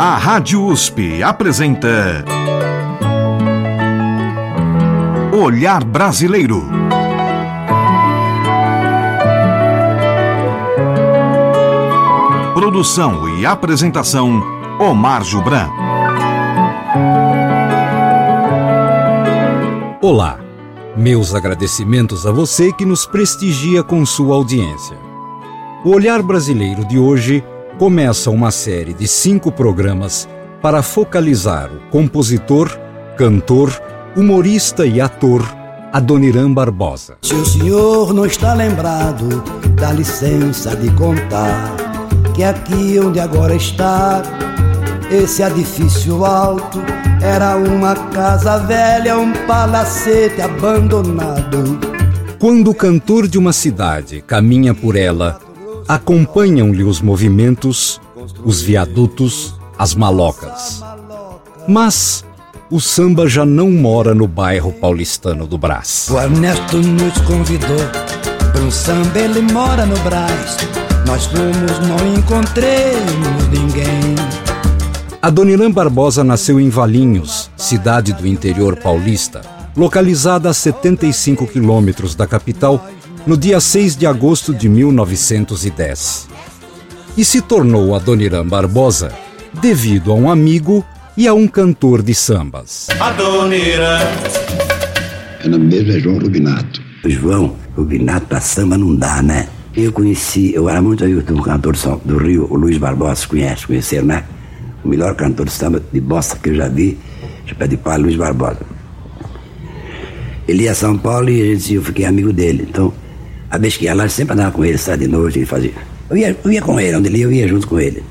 A Rádio USP apresenta Olhar Brasileiro. Produção e apresentação, Omar Jubran. Olá, meus agradecimentos a você que nos prestigia com sua audiência. O Olhar Brasileiro de hoje começa uma série de 5 programas para focalizar o compositor, cantor, humorista e ator Adoniran Barbosa. Se o senhor não está lembrado, dá licença de contar que aqui onde agora está, esse edifício alto era uma casa velha, um palacete abandonado. Quando o cantor de uma cidade caminha por ela, acompanham-lhe os movimentos, os viadutos, as malocas. Mas o samba já não mora no bairro paulistano do Brás. O Ernesto nos convidou para um samba, ele mora no Brás. Nós fomos, não encontremos ninguém. Adoniran Barbosa nasceu em Valinhos, cidade do interior paulista, localizada a 75 quilômetros da capital, no dia 6 de agosto de 1910. E se tornou Adoniran Barbosa devido a um amigo e a um cantor de sambas. Adoniran. Meu nome mesmo é João Rubinato. João Rubinato pra samba não dá, né? Eu era muito amigo de um cantor do Rio, o Luiz Barbosa, conheceram, né? O melhor cantor de samba de bossa que eu já vi, de pé de pau, Luiz Barbosa. Ele ia a São Paulo e eu fiquei amigo dele. Então, a vez que ia lá, eu sempre andava com ele, sabe, de noite, ele fazia. Eu ia com ele, onde ele ia, eu ia junto com ele.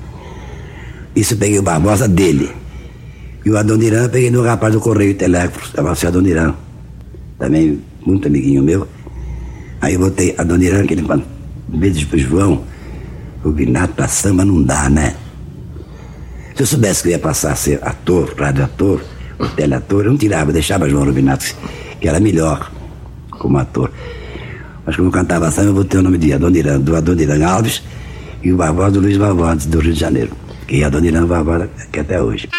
Isso eu peguei o Barbosa dele. E o Adoniran eu peguei no rapaz do Correio Telégrafo, chamava-se Adoniran. Também muito amiguinho meu. Aí eu botei Adoniran, que ele falou, beijo pro João, o Rubinato pra samba não dá, né? Se eu soubesse que eu ia passar a ser ator, radioator, ou teleator, eu não tirava, deixava João Rubinato, que era melhor como ator. Mas como eu cantava samba, eu botei o nome de Adoniran, do Adoniran Alves, e o Barbosa do Luiz Barbosa, do Rio de Janeiro. Que é Adoniran Barbosa, que até hoje.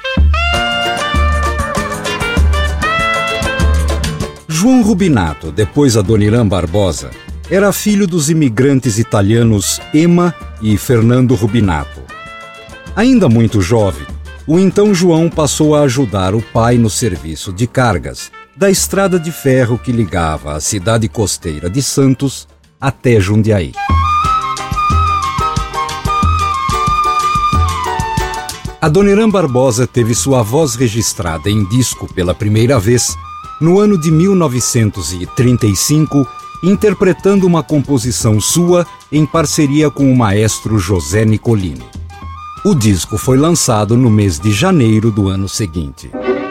João Rubinato, depois Adoniran Barbosa, era filho dos imigrantes italianos Emma e Fernando Rubinato. Ainda muito jovem, o então João passou a ajudar o pai no serviço de cargas da estrada de ferro que ligava a cidade costeira de Santos até Jundiaí. Adoniran Barbosa teve sua voz registrada em disco pela primeira vez no ano de 1935, interpretando uma composição sua em parceria com o maestro José Nicolini. O disco foi lançado no mês de janeiro do ano seguinte.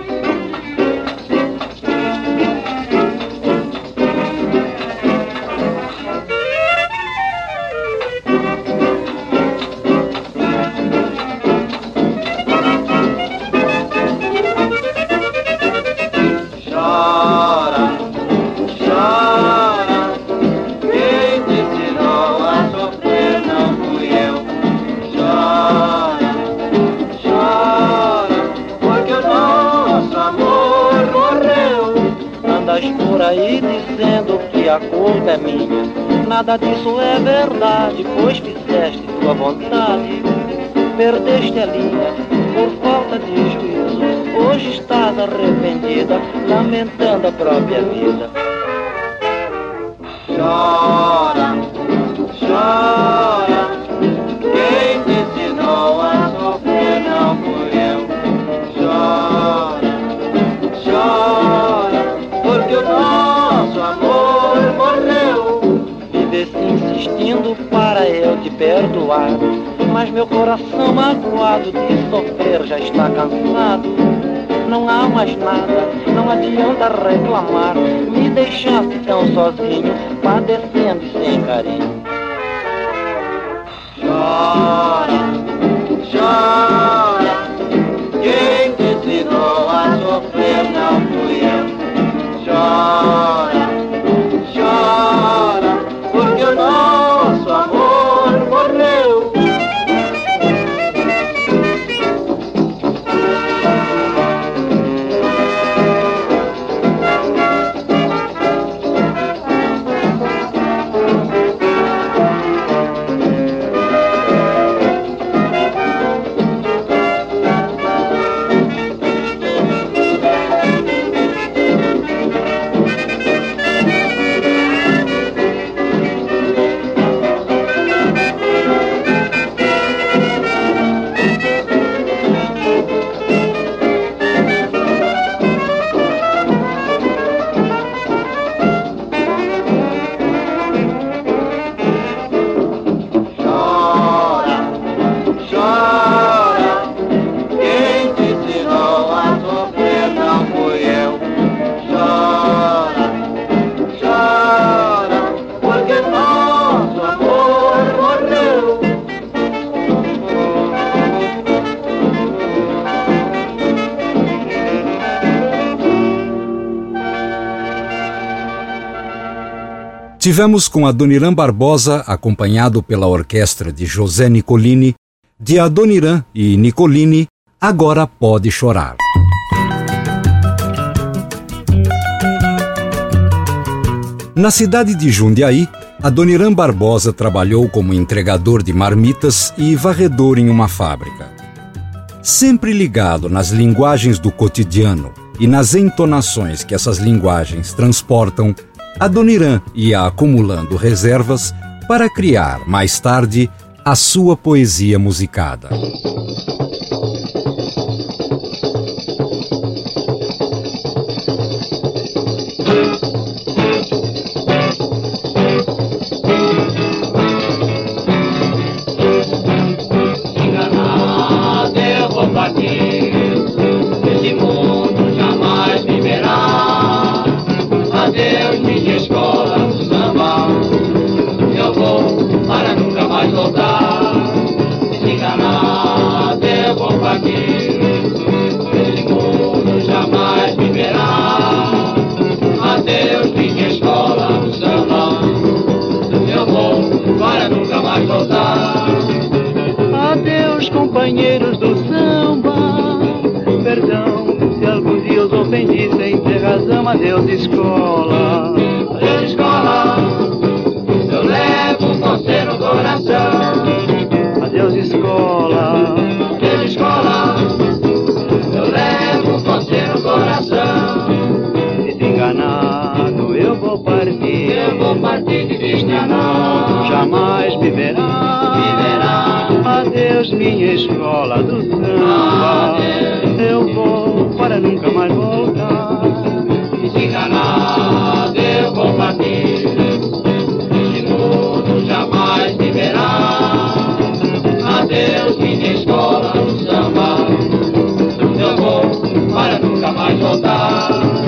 A culpa é minha, nada disso é verdade, pois fizeste tua vontade, perdeste a linha por falta de juízo, hoje estás arrependida, lamentando a própria vida. Chora, chora, quem te ensinou a sofrer não fui eu. Chora, chora, porque o nosso amor morreu. Vivesse insistindo para eu te perdoar, mas meu coração magoado de sofrer já está cansado. Não há mais nada, não adianta reclamar, me deixaste tão sozinho, padecendo e sem carinho. Chora, chora, quem te ensinou a sofrer não fui eu. Chora, chora, porque o nosso amor morreu. Tivemos com Adoniran Barbosa, acompanhado pela orquestra de José Nicolini, de Adoniran e Nicolini, Agora Pode Chorar. Na cidade de Jundiaí, Adoniran Barbosa trabalhou como entregador de marmitas e varredor em uma fábrica. Sempre ligado nas linguagens do cotidiano e nas entonações que essas linguagens transportam, Adoniran ia acumulando reservas para criar, mais tarde, a sua poesia musicada. Companheiros do samba, perdão se algum dia os ofendi sem ter razão. Adeus escola, adeus escola, eu levo você no coração. Adeus escola, adeus escola, eu levo você no coração. Desenganado eu vou partir de vista não, jamais me verá. Adeus minha escola do samba, eu vou para nunca mais voltar. Desenganado eu vou partir, este mundo jamais me verá. Adeus minha escola do samba, eu vou para nunca mais voltar.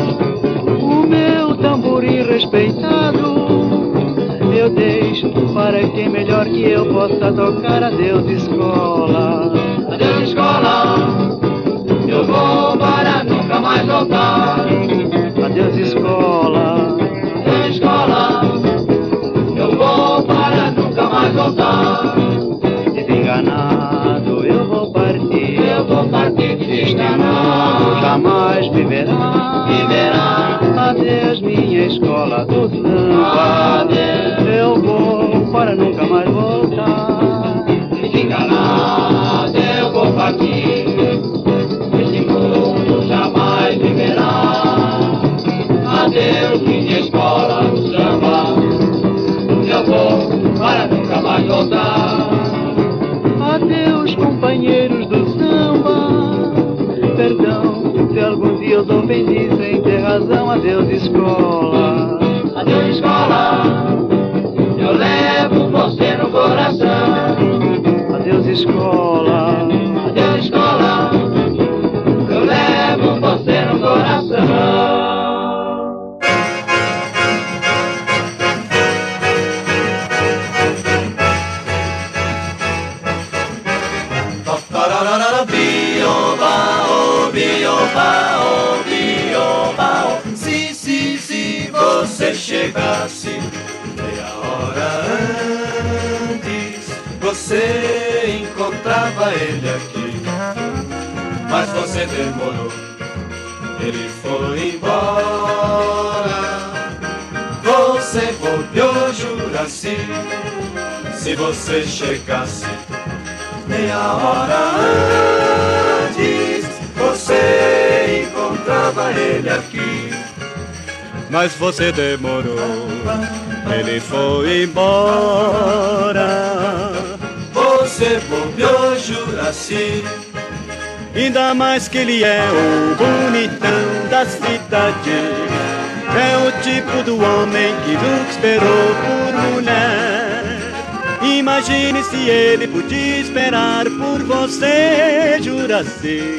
O meu tamborim respeitado eu deixo para quem melhor que eu possa tocar. Adeus escola, adeus escola, eu vou para nunca mais voltar. Adeus escola, adeus escola, eu vou para nunca mais voltar. Desenganado eu vou partir de vista não, jamais me verá. Adeus minha escola do samba, adeus. Eu vou para nunca mais voltar. Desenganado eu vou partir, esse mundo jamais me verá. Adeus minha escola do samba, eu vou para nunca mais voltar. Adeus companheiros do samba, perdão se algum dia os ofendi sem ter razão. Adeus escola, adeus escola, eu levo você no coração. Adeus escola, adeus escola, eu levo você no coração. Se você chegasse meia hora antes, você encontrava ele aqui. Mas você demorou, ele foi embora. Você bobeou, Juraci. Se você chegasse meia hora antes, você encontrava ele aqui. Mas você demorou, ele foi embora. Você bobeou, Juraci. Ainda mais que ele é o bonitão da cidade. É o tipo do homem que nunca esperou por mulher. Imagine se ele podia esperar por você, Juraci.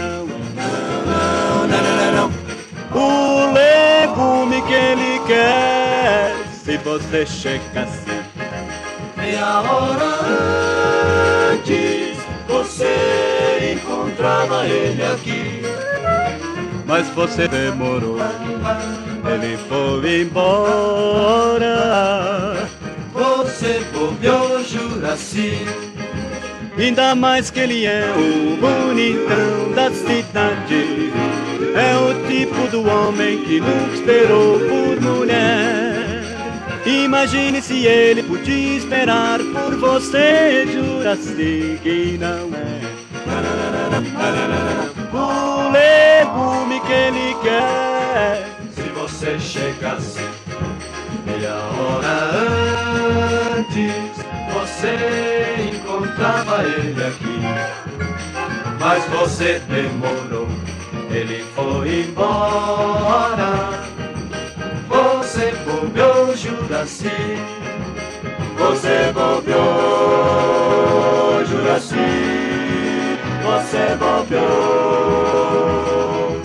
Não. O legume que ele quer, se você chegasse meia hora antes, você encontrava ele aqui. Mas você demorou, ele foi embora. Você bobeou, Juraci. Ainda mais que ele é o bonitão da cidade. É o tipo do homem que nunca esperou por mulher. Imagine se ele podia esperar por você, Juraci, que não é o legume que ele quer. Se você chegasse meia hora antes, você encontrava ele aqui. Mas você demorou, ele foi embora. Você bobeou, Juraci. Você bobeou, Juraci. Você bobeou,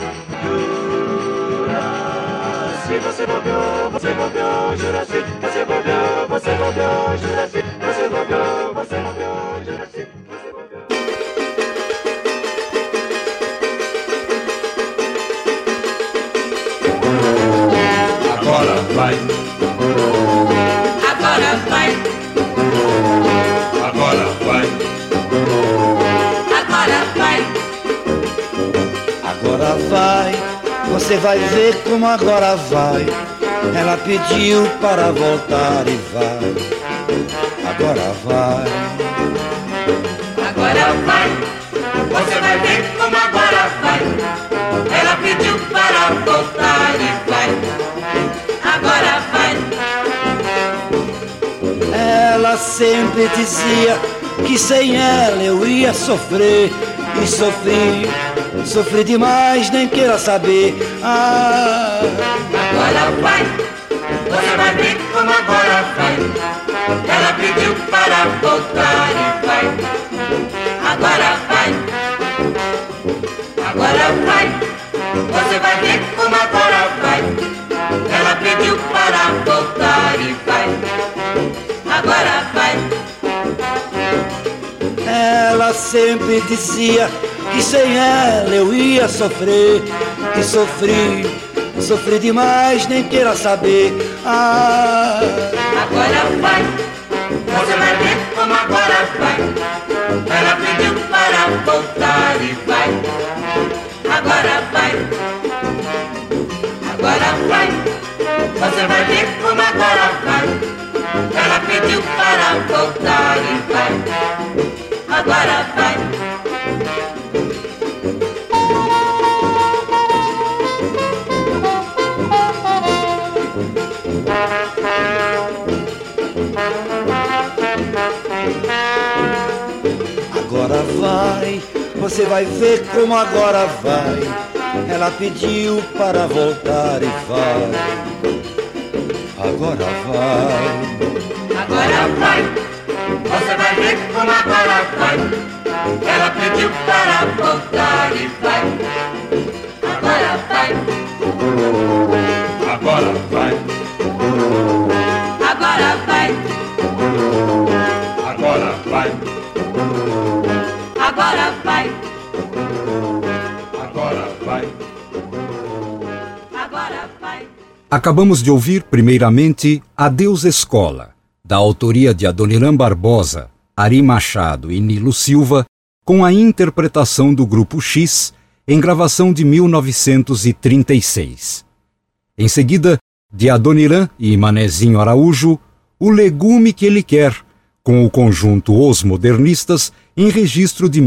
Juraci. Você bobeou, Juraci. Você bobeou, Juraci. Você bobeou, Juraci. Agora vai. Agora vai. Agora vai. Agora vai. Agora vai, você vai ver como agora vai. Ela pediu para voltar e vai. Agora vai. Agora vai. Você vai ver como agora vai. Ela pediu para voltar e vai. Agora vai. Ela sempre dizia que sem ela eu ia sofrer. E sofri demais, nem queira saber. Agora vai. Você vai ver como agora vai. Ela pediu para voltar e vai. Agora vai. Agora vai. Você vai ver como agora vai. Ela pediu para voltar e vai. Agora vai. Ela sempre dizia que sem ela eu ia sofrer. E sofri demais, nem queira saber. Agora vai. Você vai ver como agora vai. Ela pediu para voltar e vai. Agora vai. Agora vai. Você vai ver como agora vai. Ela pediu para voltar e vai. Agora vai. Agora vai, você vai ver como agora vai. Ela pediu para voltar e vai. Agora vai. Agora vai. Você vai ver como agora vai. Ela pediu para voltar e vai. Agora vai. Agora vai. Agora vai. Agora vai. Agora vai. Agora vai. Agora vai. Acabamos de ouvir, primeiramente, Adeus Escola, da autoria de Adoniran Barbosa, Ari Machado e Nilo Silva, com a interpretação do Grupo X, em gravação de 1936. Em seguida, de Adoniran e Manezinho Araújo, O Legume que Ele Quer, com o conjunto Os Modernistas, em registro de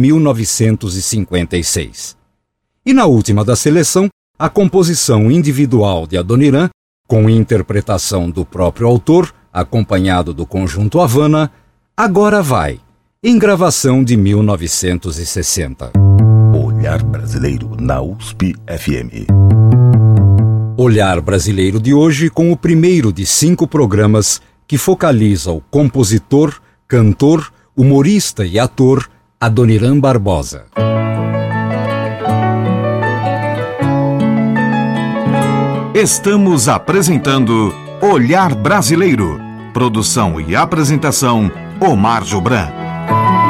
1956. E na última da seleção, a composição individual de Adoniran, com interpretação do próprio autor, acompanhado do conjunto Havana, Agora Vai, em gravação de 1960. Olhar Brasileiro na USP-FM. Olhar Brasileiro de hoje com o primeiro de 5 programas que focaliza o compositor, cantor, humorista e ator Adoniran Barbosa. Estamos apresentando Olhar Brasileiro. Produção e apresentação, Omar Jobran.